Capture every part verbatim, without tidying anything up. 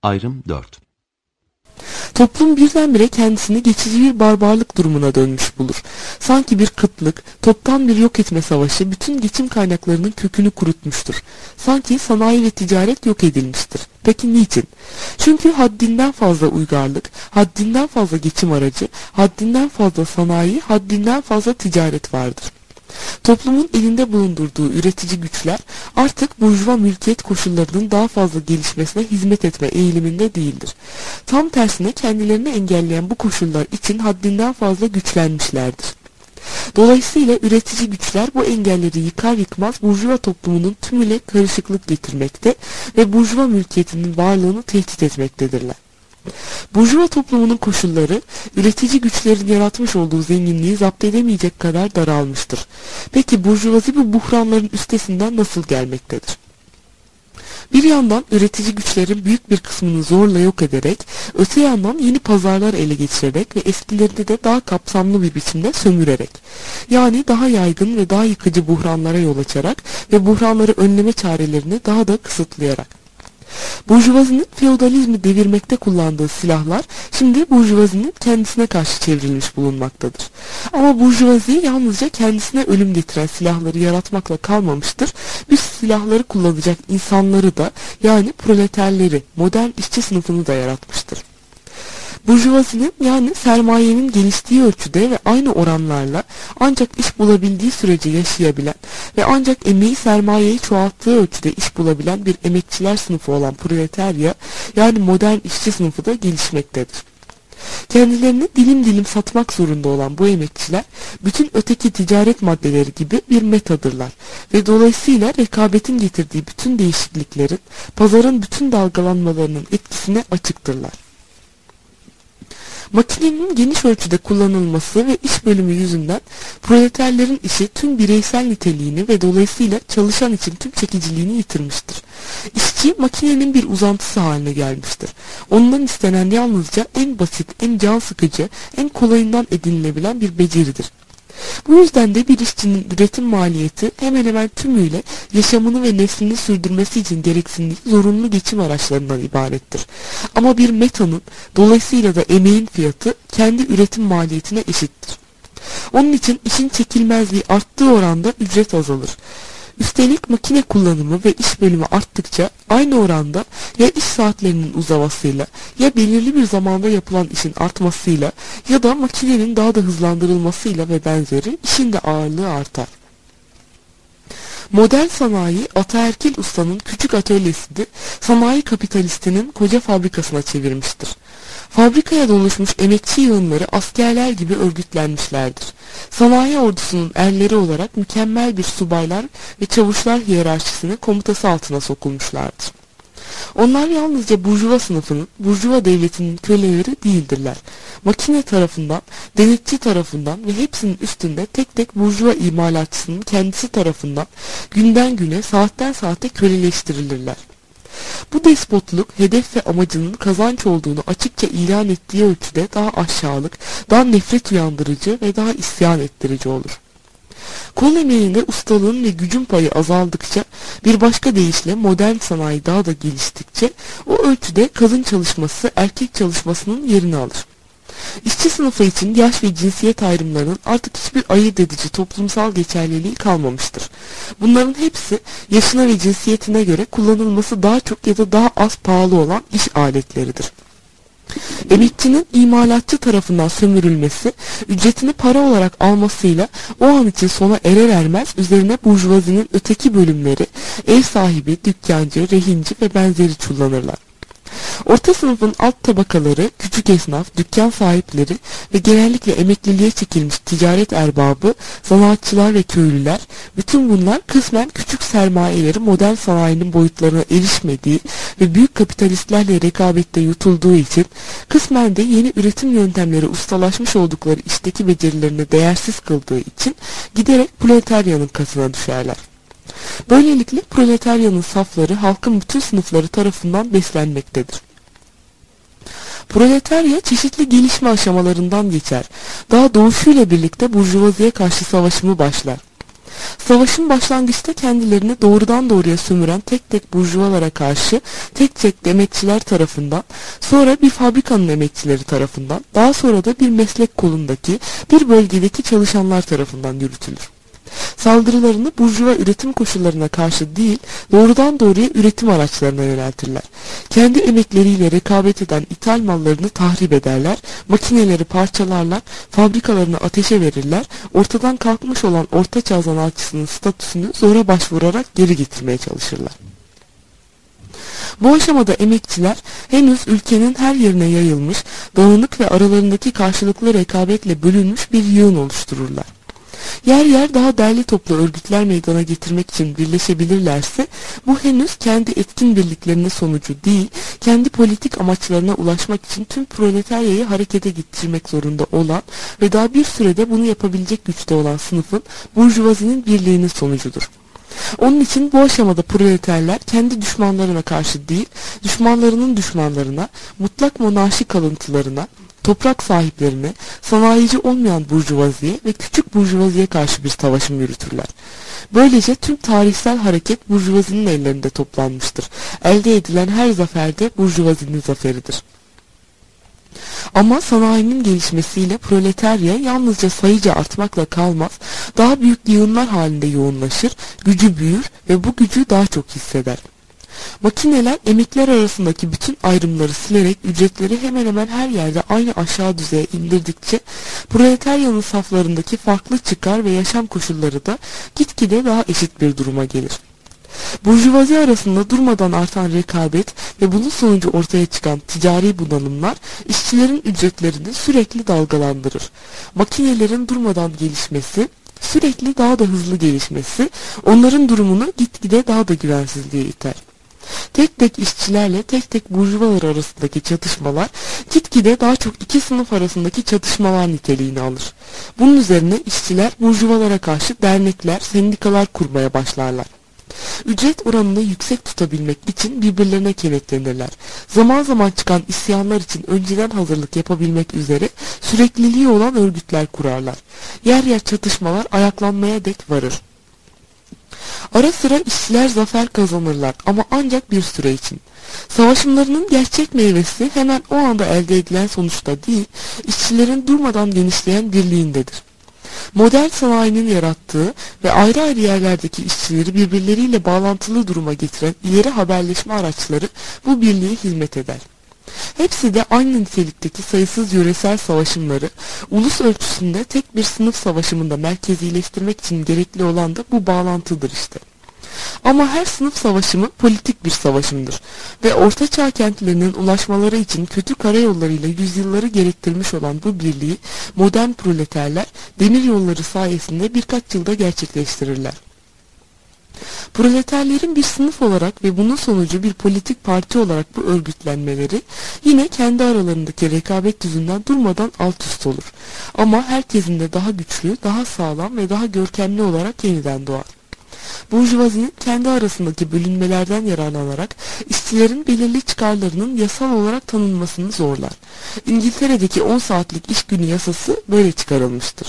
Ayrım dört. Toplum birdenbire kendisini geçici bir barbarlık durumuna dönmüş bulur. Sanki bir kıtlık, toptan bir yok etme savaşı bütün geçim kaynaklarının kökünü kurutmuştur. Sanki sanayi ve ticaret yok edilmiştir. Peki niçin? Çünkü haddinden fazla uygarlık, haddinden fazla geçim aracı, haddinden fazla sanayi, haddinden fazla ticaret vardır. Toplumun elinde bulundurduğu üretici güçler artık burjuva mülkiyet koşullarının daha fazla gelişmesine hizmet etme eğiliminde değildir. Tam tersine kendilerini engelleyen bu koşullar için haddinden fazla güçlenmişlerdir. Dolayısıyla üretici güçler bu engelleri yıkar yıkmaz burjuva toplumunun tümüyle karışıklık getirmekte ve burjuva mülkiyetinin varlığını tehdit etmektedirler. Burjuva toplumunun koşulları, üretici güçlerin yaratmış olduğu zenginliği zapt edemeyecek kadar daralmıştır. Peki burjuvazi bu buhranların üstesinden nasıl gelmektedir? Bir yandan üretici güçlerin büyük bir kısmını zorla yok ederek, öte yandan yeni pazarlar ele geçirerek ve eskilerini de daha kapsamlı bir biçimde sömürerek, yani daha yaygın ve daha yıkıcı buhranlara yol açarak ve buhranları önleme çarelerini daha da kısıtlayarak. Burjuvazinin feodalizmi devirmekte kullandığı silahlar şimdi burjuvazinin kendisine karşı çevrilmiş bulunmaktadır. Ama burjuvazi yalnızca kendisine ölüm getiren silahları yaratmakla kalmamıştır. Bu silahları kullanacak insanları da, yani proleterleri, modern işçi sınıfını da yaratmıştır. Burjuvazinin, yani sermayenin geliştiği ölçüde ve aynı oranlarla ancak iş bulabildiği sürece yaşayabilen ve ancak emeği sermayeyi çoğalttığı ölçüde iş bulabilen bir emekçiler sınıfı olan proletarya, yani modern işçi sınıfı da gelişmektedir. Kendilerini dilim dilim satmak zorunda olan bu emekçiler bütün öteki ticaret maddeleri gibi bir metadırlar ve dolayısıyla rekabetin getirdiği bütün değişikliklerin, pazarın bütün dalgalanmalarının etkisine açıktırlar. Makinenin geniş ölçüde kullanılması ve iş bölümü yüzünden proleterlerin işi tüm bireysel niteliğini ve dolayısıyla çalışan için tüm çekiciliğini yitirmiştir. İşçi makinenin bir uzantısı haline gelmiştir. Ondan istenen yalnızca en basit, en can sıkıcı, en kolayından edinilebilen bir beceridir. Bu yüzden de bir işçinin üretim maliyeti hemen hemen tümüyle yaşamını ve neslini sürdürmesi için gereksindiği zorunlu geçim araçlarından ibarettir. Ama bir metanın, dolayısıyla da emeğin fiyatı kendi üretim maliyetine eşittir. Onun için işin çekilmezliği arttığı oranda ücret azalır. Üstelik makine kullanımı ve iş bölümü arttıkça aynı oranda ya iş saatlerinin uzamasıyla ya belirli bir zamanda yapılan işin artmasıyla ya da makinenin daha da hızlandırılmasıyla ve benzeri işin de ağırlığı artar. Modern sanayi ataerkil ustanın küçük atölyesini sanayi kapitalistinin koca fabrikasına çevirmiştir. Fabrikaya doluşmuş emekçi yığınları askerler gibi örgütlenmişlerdir. Sanayi ordusunun erleri olarak mükemmel bir subaylar ve çavuşlar hiyerarşisinin komutası altına sokulmuşlardır. Onlar yalnızca burjuva sınıfının, burjuva devletinin köleleri değildirler. Makine tarafından, denetçi tarafından ve hepsinin üstünde tek tek burjuva imalatçısının kendisi tarafından günden güne, saatten saate köleleştirilirler. Bu despotluk hedef ve amacının kazanç olduğunu açıkça ilan ettiği ölçüde daha aşağılık, daha nefret uyandırıcı ve daha isyan ettirici olur. Kol emeğinde ustalığın ve gücün payı azaldıkça, bir başka deyişle modern sanayi daha da geliştikçe o ölçüde kadın çalışması erkek çalışmasının yerini alır. İşçi sınıfı için yaş ve cinsiyet ayrımlarının artık hiçbir ayırt edici toplumsal geçerliliği kalmamıştır. Bunların hepsi yaşına ve cinsiyetine göre kullanılması daha çok ya da daha az pahalı olan iş aletleridir. Emekçinin imalatçı tarafından sömürülmesi, ücretini para olarak almasıyla o an için sona erer ermez üzerine burjuvazinin öteki bölümleri, ev sahibi, dükkancı, rehinci ve benzeri çullanırlar. Orta sınıfın alt tabakaları, küçük esnaf, dükkan sahipleri ve genellikle emekliliğe çekilmiş ticaret erbabı, zanaatçılar ve köylüler, bütün bunlar kısmen küçük sermayeleri modern sanayinin boyutlarına erişmediği ve büyük kapitalistlerle rekabette yutulduğu için, kısmen de yeni üretim yöntemleri ustalaşmış oldukları işteki becerilerini değersiz kıldığı için giderek proletaryanın kasına düşerler. Böylelikle proletaryanın safları halkın bütün sınıfları tarafından beslenmektedir. Proletarya çeşitli gelişme aşamalarından geçer. Daha doğuşuyla birlikte burjuvaziye karşı savaşımı başlar. Savaşın başlangıçta kendilerini doğrudan doğruya sömüren tek tek burjuvalara karşı tek tek emekçiler tarafından, sonra bir fabrikanın emekçileri tarafından, daha sonra da bir meslek kolundaki bir bölgedeki çalışanlar tarafından yürütülür. Saldırılarını burjuva üretim koşullarına karşı değil, doğrudan doğruya üretim araçlarına yöneltirler. Kendi emekleriyle rekabet eden ithal mallarını tahrip ederler, makineleri parçalarlar, fabrikalarını ateşe verirler, ortadan kalkmış olan ortaçağ zanaatçısının statüsünü zora başvurarak geri getirmeye çalışırlar. Bu aşamada emekçiler henüz ülkenin her yerine yayılmış, dağınık ve aralarındaki karşılıklı rekabetle bölünmüş bir yığın oluştururlar. Yer yer daha derli toplu örgütler meydana getirmek için birleşebilirlerse, bu henüz kendi etkin birliklerinin sonucu değil, kendi politik amaçlarına ulaşmak için tüm proletaryayı harekete getirmek zorunda olan ve daha bir sürede bunu yapabilecek güçte olan sınıfın, burjuvazinin birliğinin sonucudur. Onun için bu aşamada proleterler kendi düşmanlarına karşı değil, düşmanlarının düşmanlarına, mutlak monarşi kalıntılarına, toprak sahiplerine, sanayici olmayan burjuvaziye ve küçük burjuvaziye karşı bir savaşım yürütürler. Böylece tüm tarihsel hareket burjuvazinin ellerinde toplanmıştır. Elde edilen her zafer de burjuvazinin zaferidir. Ama sanayinin gelişmesiyle proletarya yalnızca sayıca artmakla kalmaz, daha büyük yığınlar halinde yoğunlaşır, gücü büyür ve bu gücü daha çok hisseder. Makineler emekler arasındaki bütün ayrımları silerek ücretleri hemen hemen her yerde aynı aşağı düzeye indirdikçe proletaryanın saflarındaki farklı çıkar ve yaşam koşulları da gitgide daha eşit bir duruma gelir. Burjuvazi arasında durmadan artan rekabet ve bunun sonucu ortaya çıkan ticari bunalımlar işçilerin ücretlerini sürekli dalgalandırır. Makinelerin durmadan gelişmesi, sürekli daha da hızlı gelişmesi onların durumunu gitgide daha da güvensizliğe iter. Tek tek işçilerle tek tek burjuvalar arasındaki çatışmalar gitgide daha çok iki sınıf arasındaki çatışmalar niteliğini alır. Bunun üzerine işçiler burjuvalara karşı dernekler, sendikalar kurmaya başlarlar. Ücret oranını yüksek tutabilmek için birbirlerine kenetlenirler. Zaman zaman çıkan isyanlar için önceden hazırlık yapabilmek üzere sürekliliği olan örgütler kurarlar. Yer yer çatışmalar ayaklanmaya dek varır. Ara sıra işçiler zafer kazanırlar ama ancak bir süre için. Savaşımlarının gerçek meyvesi hemen o anda elde edilen sonuçta değil, işçilerin durmadan genişleyen birliğindedir. Modern sanayinin yarattığı ve ayrı ayrı yerlerdeki işçileri birbirleriyle bağlantılı duruma getiren ileri haberleşme araçları bu birliğe hizmet eder. Hepsi de aynı nitelikteki sayısız yöresel savaşımları ulus ölçüsünde tek bir sınıf savaşımında merkezileştirmek için gerekli olan da bu bağlantıdır işte. Ama her sınıf savaşımı politik bir savaşımdır ve ortaçağ kentlerinin ulaşmaları için kötü karayollarıyla yüzyılları gerektirmiş olan bu birliği modern proleterler demir yolları sayesinde birkaç yılda gerçekleştirirler. Proleterlerin bir sınıf olarak ve bunun sonucu bir politik parti olarak bu örgütlenmeleri yine kendi aralarındaki rekabet yüzünden durmadan alt üst olur. Ama herkesin de daha güçlü, daha sağlam ve daha görkemli olarak yeniden doğar. Burjuvazinin kendi arasındaki bölünmelerden yararlanarak işçilerin belirli çıkarlarının yasal olarak tanınmasını zorlar. İngiltere'deki on saatlik iş günü yasası böyle çıkarılmıştır.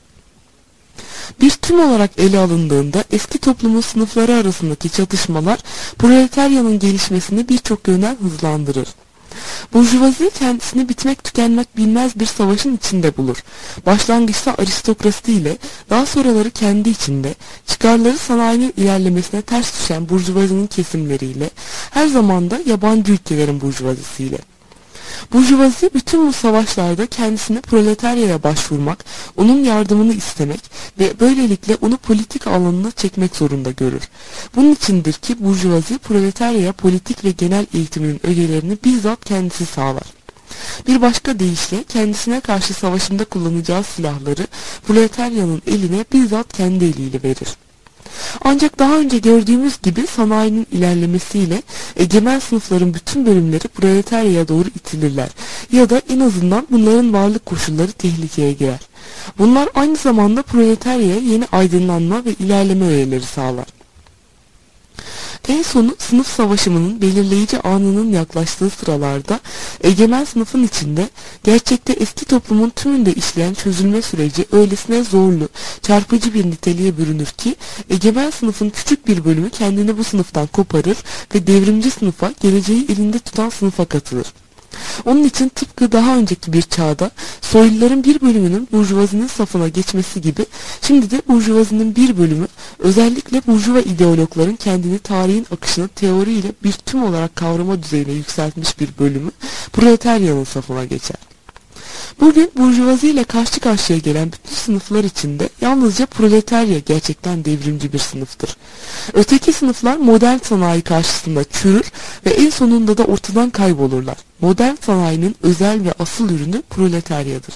Bir tüm olarak ele alındığında eski toplumun sınıfları arasındaki çatışmalar proletaryanın gelişmesini birçok yönden hızlandırır. Burjuvazi kendisini bitmek tükenmek bilmez bir savaşın içinde bulur. Başlangıçta aristokrasi ile, daha sonraları kendi içinde, çıkarları sanayinin ilerlemesine ters düşen burjuvazinin kesimleriyle, her zaman da yabancı ülkelerin burjuvazisiyle. Burjuvazi bütün bu savaşlarda kendisini proletaryaya başvurmak, onun yardımını istemek ve böylelikle onu politik alanına çekmek zorunda görür. Bunun içindir ki burjuvazi proletaryaya politik ve genel eğitiminin ögelerini bizzat kendisi sağlar. Bir başka deyişle kendisine karşı savaşında kullanacağı silahları proletaryanın eline bizzat kendi eliyle verir. Ancak daha önce gördüğümüz gibi sanayinin ilerlemesiyle egemen sınıfların bütün bölümleri proletaryaya doğru itilirler ya da en azından bunların varlık koşulları tehlikeye girer. Bunlar aynı zamanda proletaryaya yeni aydınlanma ve ilerleme öğeleri sağlar. En sonu sınıf savaşımının belirleyici anının yaklaştığı sıralarda egemen sınıfın içinde gerçekte eski toplumun tümünde işleyen çözülme süreci öylesine zorlu, çarpıcı bir niteliğe bürünür ki egemen sınıfın küçük bir bölümü kendini bu sınıftan koparır ve devrimci sınıfa, geleceği elinde tutan sınıfa katılır. Onun için tıpkı daha önceki bir çağda soyluların bir bölümünün burjuvazinin safına geçmesi gibi şimdi de burjuvazinin bir bölümü, özellikle burjuva ideologların kendini tarihin akışını teoriyle bir tüm olarak kavrama düzeyine yükseltmiş bir bölümü proletaryanın safına geçer. Bugün burjuvazi ile karşı karşıya gelen bütün sınıflar içinde yalnızca proletarya gerçekten devrimci bir sınıftır. Öteki sınıflar modern sanayi karşısında çürür ve en sonunda da ortadan kaybolurlar. Modern sanayinin özel ve asıl ürünü proletaryadır.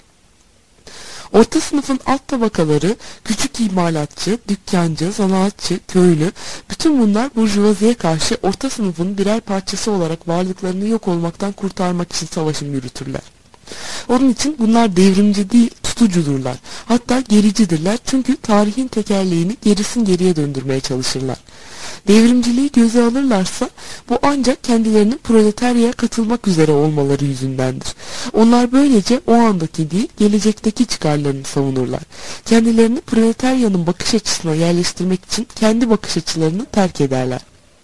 Orta sınıfın alt tabakaları, küçük imalatçı, dükkancı, zanaatçı, köylü, bütün bunlar burjuvaziye karşı orta sınıfın birer parçası olarak varlıklarını yok olmaktan kurtarmak için savaşım yürütürler. Onun için bunlar devrimci değil, tutucudurlar. Hatta gericidirler, çünkü tarihin tekerleğini gerisin geriye döndürmeye çalışırlar. Devrimciliği göze alırlarsa bu ancak kendilerinin proletaryaya katılmak üzere olmaları yüzündendir. Onlar böylece o andaki değil, gelecekteki çıkarlarını savunurlar. Kendilerini proletaryanın bakış açısına yerleştirmek için kendi bakış açılarını terk ederler.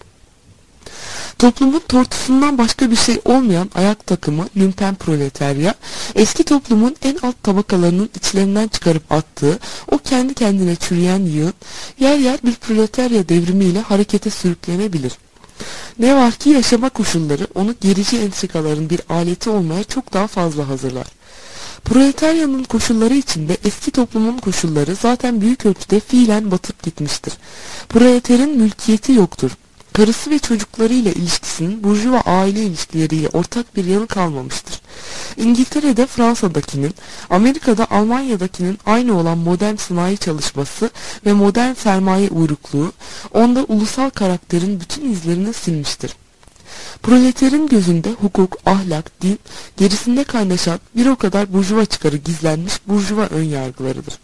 Toplumun tortusundan başka bir şey olmayan ayak takımı lümpen proletarya, eski toplumun en alt tabakalarının içlerinden çıkarıp attığı o kendi kendine çürüyen yığın, yer yer bir proletarya devrimiyle harekete sürüklenebilir. Ne var ki yaşama koşulları onu gerici entrikaların bir aleti olmaya çok daha fazla hazırlar. Proletaryanın koşulları içinde eski toplumun koşulları zaten büyük ölçüde fiilen batıp gitmiştir. Proletarin mülkiyeti yoktur. Karısı ve çocuklarıyla ilişkisinin burjuva aile ilişkileriyle ortak bir yanı kalmamıştır. İngiltere'de Fransa'dakinin, Amerika'da Almanya'dakinin aynı olan modern sanayi çalışması ve modern sermaye uyrukluğu, onda ulusal karakterin bütün izlerini silmiştir. Proletarin gözünde hukuk, ahlak, din, gerisinde kaynaşan bir o kadar burjuva çıkarı gizlenmiş burjuva önyargılarıdır.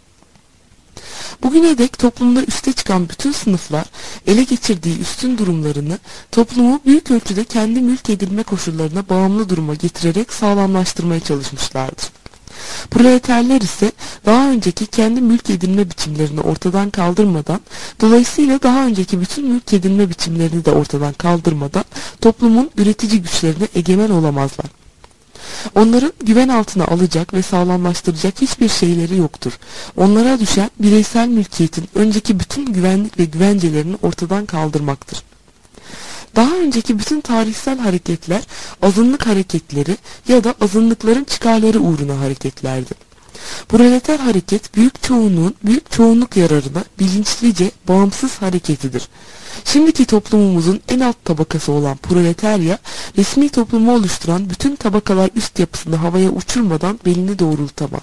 Bugüne dek toplumda üste çıkan bütün sınıflar ele geçirdiği üstün durumlarını toplumu büyük ölçüde kendi mülk edilme koşullarına bağımlı duruma getirerek sağlamlaştırmaya çalışmışlardır. Proleterler ise daha önceki kendi mülk edinme biçimlerini ortadan kaldırmadan, dolayısıyla daha önceki bütün mülk edinme biçimlerini de ortadan kaldırmadan toplumun üretici güçlerine egemen olamazlar. Onların güven altına alacak ve sağlamlaştıracak hiçbir şeyleri yoktur. Onlara düşen bireysel mülkiyetin önceki bütün güvenlik ve güvencelerini ortadan kaldırmaktır. Daha önceki bütün tarihsel hareketler azınlık hareketleri ya da azınlıkların çıkarları uğruna hareketlerdi. Proleter hareket büyük çoğunluğun büyük çoğunluk yararına bilinçlice bağımsız hareketidir. Şimdiki toplumumuzun en alt tabakası olan proletarya, resmi toplumu oluşturan bütün tabakalar üst yapısını havaya uçurmadan belini doğrultamaz.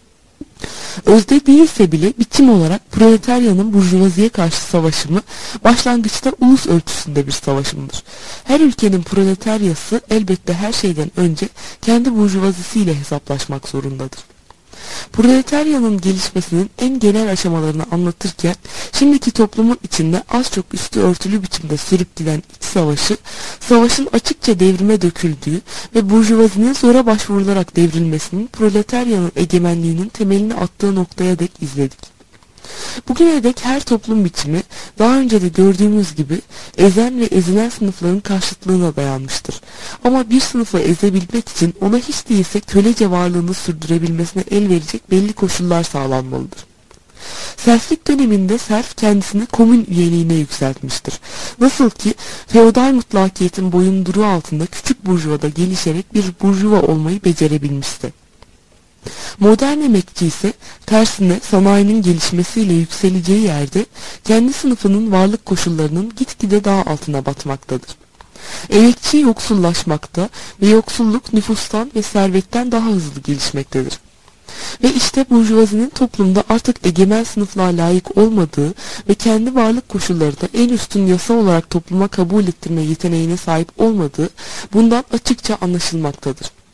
Özde değilse bile biçim olarak proletaryanın burjuvaziye karşı savaşımı başlangıçta ulus ölçüsünde bir savaşımdır. Her ülkenin proletaryası elbette her şeyden önce kendi burjuvazisiyle hesaplaşmak zorundadır. Proletaryanın gelişmesinin en genel aşamalarını anlatırken şimdiki toplumun içinde az çok üstü örtülü biçimde sürüp giden iç savaşı, savaşın açıkça devrime döküldüğü ve burjuvazinin zora başvurularak devrilmesinin proletaryanın egemenliğinin temelini attığı noktaya dek izledik. Bugüne dek her toplum biçimi daha önce de gördüğümüz gibi ezen ve ezilen sınıfların karşıtlığına dayanmıştır. Ama bir sınıfı ezebilmek için ona hiç değilse kölece varlığını sürdürebilmesine el verecek belli koşullar sağlanmalıdır. Serflik döneminde serf kendisini komün üyeliğine yükseltmiştir. Nasıl ki feodal mutlakiyetin boyunduruğu altında küçük burjuvada gelişerek bir burjuva olmayı becerebilmişti. Modern emekçi ise tersine sanayinin gelişmesiyle yükseleceği yerde kendi sınıfının varlık koşullarının gitgide daha altına batmaktadır. Emekçi yoksullaşmakta ve yoksulluk nüfustan ve servetten daha hızlı gelişmektedir. Ve işte burjuvazinin toplumda artık egemen sınıflığa layık olmadığı ve kendi varlık koşulları da en üstün yasa olarak topluma kabul ettirme yeteneğine sahip olmadığı bundan açıkça anlaşılmaktadır.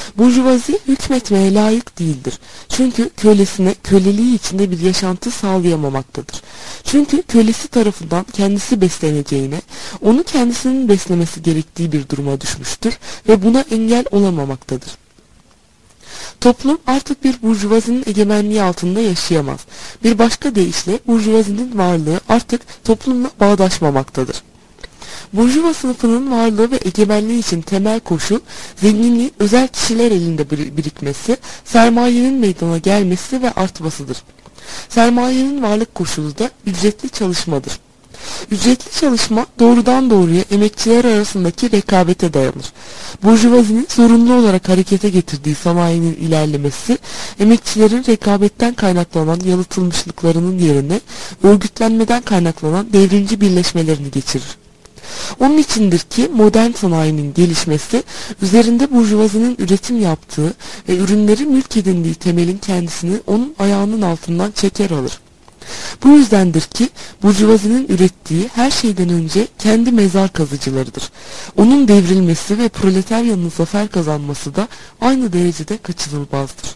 Burjuvazi hükmetmeye layık değildir. Çünkü kölesine köleliği içinde bir yaşantı sağlayamamaktadır. Çünkü kölesi tarafından kendisi besleneceğine, onu kendisinin beslemesi gerektiği bir duruma düşmüştür ve buna engel olamamaktadır. Toplum artık bir burjuvazinin egemenliği altında yaşayamaz. Bir başka deyişle burjuvazinin varlığı artık toplumla bağdaşmamaktadır. Burjuva sınıfının varlığı ve egemenliği için temel koşul, zenginliğin özel kişiler elinde birikmesi, sermayenin meydana gelmesi ve artmasıdır. Sermayenin varlık koşulu da ücretli çalışmadır. Ücretli çalışma doğrudan doğruya emekçiler arasındaki rekabete dayanır. Burjuvazinin zorunlu olarak harekete getirdiği sanayinin ilerlemesi, emekçilerin rekabetten kaynaklanan yalıtılmışlıklarının yerine örgütlenmeden kaynaklanan devrimci birleşmelerini geçirir. Onun içindir ki modern sanayinin gelişmesi, üzerinde burjuvazinin üretim yaptığı ve ürünleri mülk edindiği temelin kendisini onun ayağının altından çeker alır. Bu yüzdendir ki burjuvazinin ürettiği her şeyden önce kendi mezar kazıcılarıdır. Onun devrilmesi ve proletaryanın zafer kazanması da aynı derecede kaçınılmazdır.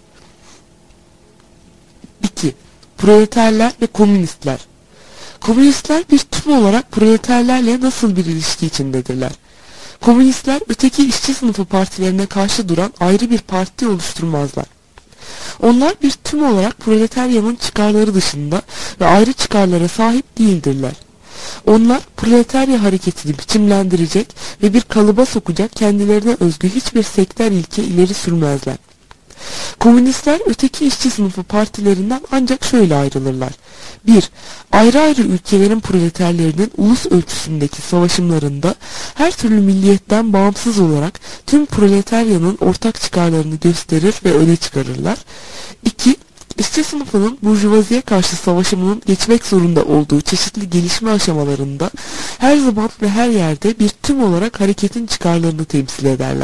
iki. Proleterler ve komünistler. Komünistler bir tüm olarak proleterlerle nasıl bir ilişki içindedirler? Komünistler öteki işçi sınıfı partilerine karşı duran ayrı bir parti oluşturmazlar. Onlar bir tüm olarak proletaryanın çıkarları dışında ve ayrı çıkarlara sahip değildirler. Onlar proletarya hareketini biçimlendirecek ve bir kalıba sokacak kendilerine özgü hiçbir sektör ilke ileri sürmezler. Komünistler öteki işçi sınıfı partilerinden ancak şöyle ayrılırlar. bir. Ayrı ayrı ülkelerin proleterlerinin ulus ölçüsündeki savaşımlarında her türlü milliyetten bağımsız olarak tüm proletaryanın ortak çıkarlarını gösterir ve öne çıkarırlar. iki. İşçi sınıfının burjuvaziye karşı savaşımının geçmek zorunda olduğu çeşitli gelişme aşamalarında her zaman ve her yerde bir tüm olarak hareketin çıkarlarını temsil ederler.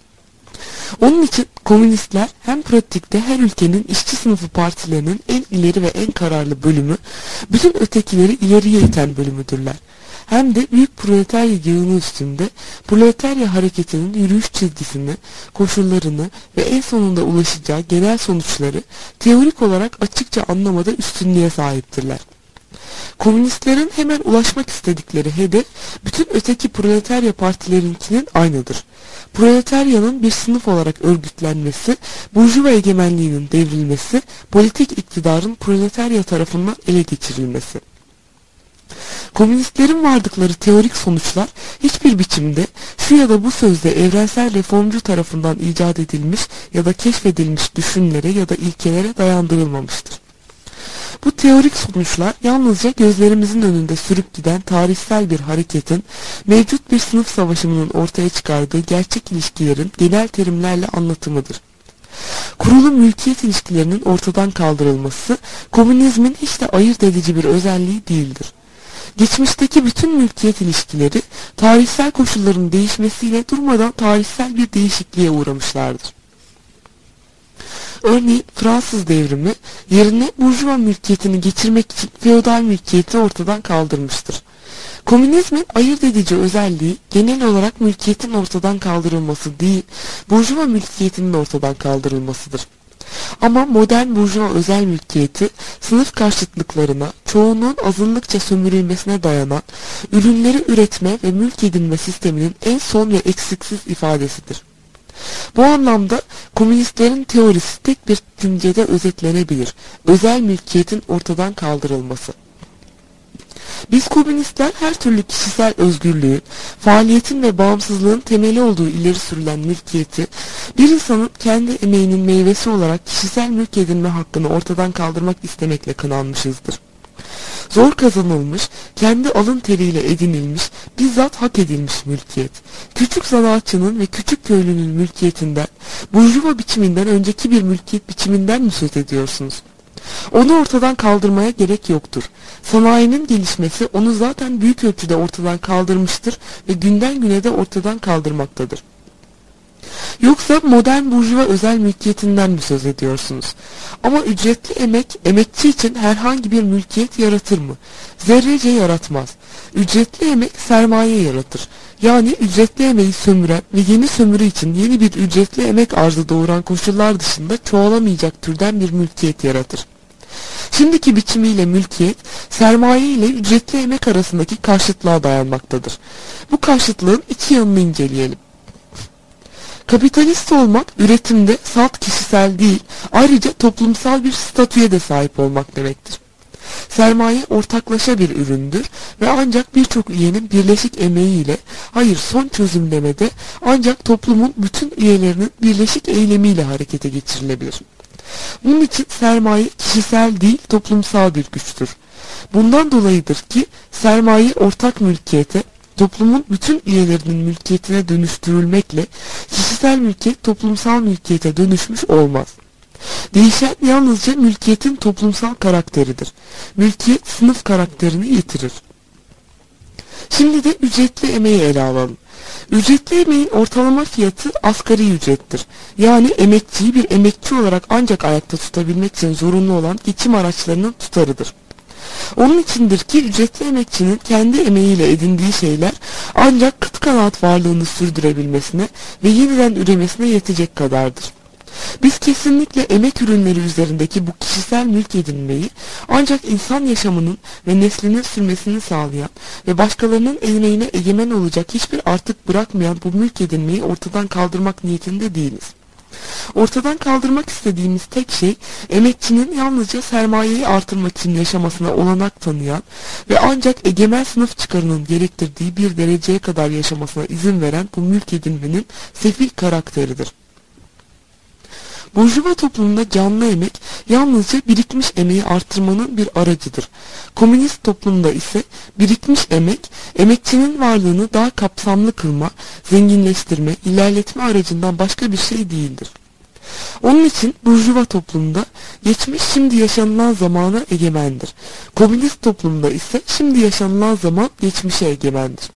Onun için komünistler hem pratikte her ülkenin işçi sınıfı partilerinin en ileri ve en kararlı bölümü, bütün ötekileri ileriye iten bölümüdürler. Hem de büyük proletarya yığını üstünde proletarya hareketinin yürüyüş çizgisini, koşullarını ve en sonunda ulaşacağı genel sonuçları teorik olarak açıkça anlamada üstünlüğe sahiptirler. Komünistlerin hemen ulaşmak istedikleri hedef, bütün öteki proletarya partilerinkinin aynıdır. Proletaryanın bir sınıf olarak örgütlenmesi, burjuva egemenliğinin devrilmesi, politik iktidarın proletarya tarafından ele geçirilmesi. Komünistlerin vardıkları teorik sonuçlar hiçbir biçimde şu ya da bu sözde evrensel reformcu tarafından icat edilmiş ya da keşfedilmiş düşünlere ya da ilkelere dayandırılmamıştır. Bu teorik sonuçlar yalnızca gözlerimizin önünde sürüp giden tarihsel bir hareketin, mevcut bir sınıf savaşımının ortaya çıkardığı gerçek ilişkilerin genel terimlerle anlatımıdır. Kurulu mülkiyet ilişkilerinin ortadan kaldırılması, komünizmin hiç de ayırt edici bir özelliği değildir. Geçmişteki bütün mülkiyet ilişkileri, tarihsel koşulların değişmesiyle durmadan tarihsel bir değişikliğe uğramışlardır. Örneğin Fransız devrimi yerine burjuva mülkiyetini geçirmek için feodal mülkiyeti ortadan kaldırmıştır. Komünizmin ayırt edici özelliği genel olarak mülkiyetin ortadan kaldırılması değil, burjuva mülkiyetinin ortadan kaldırılmasıdır. Ama modern burjuva özel mülkiyeti, sınıf karşıtlıklarına, çoğunluğun azınlıkça sömürülmesine dayanan, ürünleri üretme ve mülk edinme sisteminin en son ve eksiksiz ifadesidir. Bu anlamda komünistlerin teorisi tek bir cümlede özetlenebilir: özel mülkiyetin ortadan kaldırılması. Biz komünistler her türlü kişisel özgürlüğün, faaliyetin ve bağımsızlığın temeli olduğu ileri sürülen mülkiyeti, bir insanın kendi emeğinin meyvesi olarak kişisel mülk edinme hakkını ortadan kaldırmak istemekle kınanmışızdır. Zor kazanılmış, kendi alın teriyle edinilmiş, bizzat hak edilmiş mülkiyet, küçük zanaatçının ve küçük köylünün mülkiyetinden, burjuva biçiminden önceki bir mülkiyet biçiminden mi söz ediyorsunuz? Onu ortadan kaldırmaya gerek yoktur. Sanayinin gelişmesi onu zaten büyük ölçüde ortadan kaldırmıştır ve günden güne de ortadan kaldırmaktadır. Yoksa modern burjuva özel mülkiyetinden mi söz ediyorsunuz? Ama ücretli emek, emekçi için herhangi bir mülkiyet yaratır mı? Zerrece yaratmaz. Ücretli emek sermaye yaratır. Yani ücretli emeği sömüren ve yeni sömürü için yeni bir ücretli emek arzı doğuran koşullar dışında çoğalamayacak türden bir mülkiyet yaratır. Şimdiki biçimiyle mülkiyet, sermaye ile ücretli emek arasındaki karşıtlığa dayanmaktadır. Bu karşıtlığın iki yanını inceleyelim. Kapitalist olmak, üretimde salt kişisel değil, ayrıca toplumsal bir statüye de sahip olmak demektir. Sermaye ortaklaşa bir üründür ve ancak birçok üyenin birleşik emeğiyle, hayır son çözümlemede ancak toplumun bütün üyelerinin birleşik eylemiyle harekete geçirilebilir. Bunun için sermaye kişisel değil toplumsal bir güçtür. Bundan dolayıdır ki sermaye ortak mülkiyete, toplumun bütün üyelerinin mülkiyetine dönüştürülmekle kişisel mülkiyet toplumsal mülkiyete dönüşmüş olmaz. Değişen yalnızca mülkiyetin toplumsal karakteridir. Mülkiyet sınıf karakterini yitirir. Şimdi de ücretli emeği ele alalım. Ücretli emeğin ortalama fiyatı asgari ücrettir. Yani emekçiyi bir emekçi olarak ancak ayakta tutabilmek için zorunlu olan geçim araçlarının tutarıdır. Onun içindir ki ücretli emekçinin kendi emeğiyle edindiği şeyler ancak kıt kanaat varlığını sürdürebilmesine ve yeniden üremesine yetecek kadardır. Biz kesinlikle emek ürünleri üzerindeki bu kişisel mülk edinmeyi ancak insan yaşamının ve neslinin sürmesini sağlayan ve başkalarının emeğine egemen olacak hiçbir artık bırakmayan bu mülk edinmeyi ortadan kaldırmak niyetinde değiliz. Ortadan kaldırmak istediğimiz tek şey, emekçinin yalnızca sermayeyi artırmak için yaşamasına olanak tanıyan ve ancak egemen sınıf çıkarının gerektirdiği bir dereceye kadar yaşamasına izin veren bu mülk edinmenin sefil karakteridir. Burjuva toplumunda canlı emek yalnızca birikmiş emeği artırmanın bir aracıdır. Komünist toplumda ise birikmiş emek, emekçinin varlığını daha kapsamlı kılma, zenginleştirme, ilerletme aracından başka bir şey değildir. Onun için burjuva toplumda geçmiş şimdi yaşanılan zamana egemendir. Komünist toplumda ise şimdi yaşanılan zaman geçmişe egemendir.